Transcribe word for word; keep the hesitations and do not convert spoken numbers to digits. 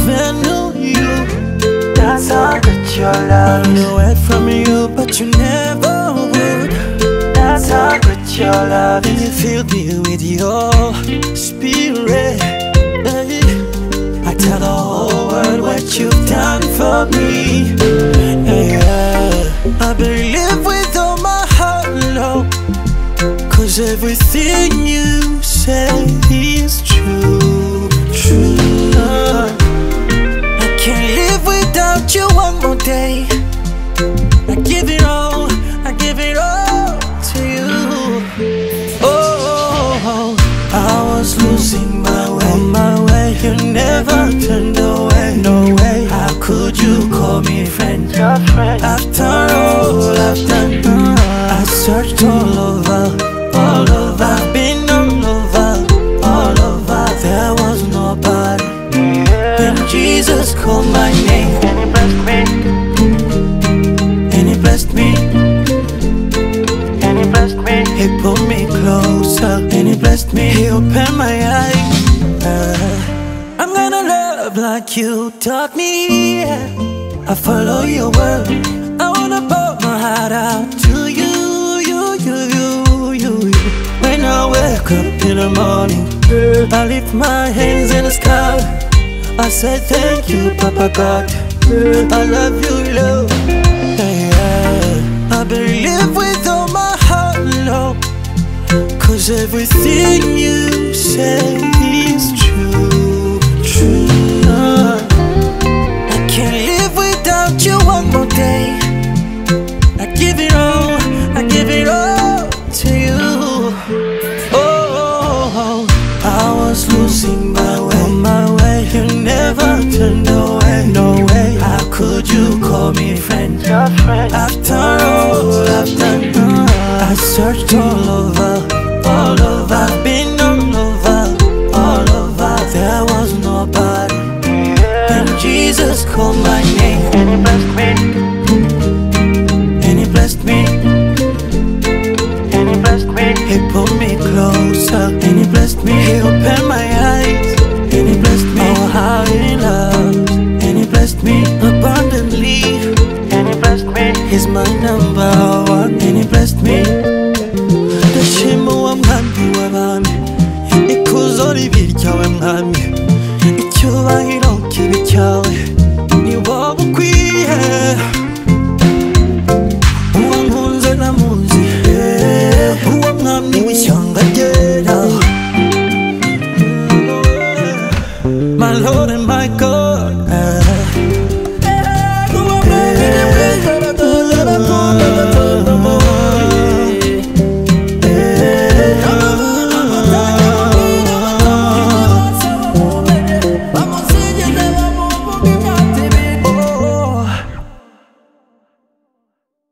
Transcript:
never knew you. That's how good your love I is. know it from you, but you never would. That's how good your love And you is. filled me with your spirit. Hey. I tell the whole world what you've done for me. Yeah. I believe with all my heart, Lord, 'cause everything you say is true, true. Uh, I can't live without you one more day. I give it all, I give it all to you. Oh, I was losing my way, on my way. You never turned away, no way. How could you call me friend? Your friend. After all I've done, uh, I searched all over, all over. I've been all over, all over. There was nobody. Yeah. Then Jesus called my name, And he blessed me. and He blessed me. And he blessed me. He pulled me closer, and He blessed me. He opened my eyes. Uh, I'm gonna love like you taught me. I follow your word. I wanna pour my heart out to you, you, you, you, you, you. When I wake up in the morning, I lift my hands in the sky. I say thank you, Papa God. I love you, Lord. Yeah, yeah. I believe with all my heart, Lord, 'cause everything you say is true, true. Uh, I can't live without you one more day. I give it all, I give it all to you. Oh, I was losing my way, on my way. You never turned away, no way. How could you call me friend? Your friend. After all I've done, uh, I searched all over, all over. I've been all over, all over. There was nobody. Yeah. Then Jesus called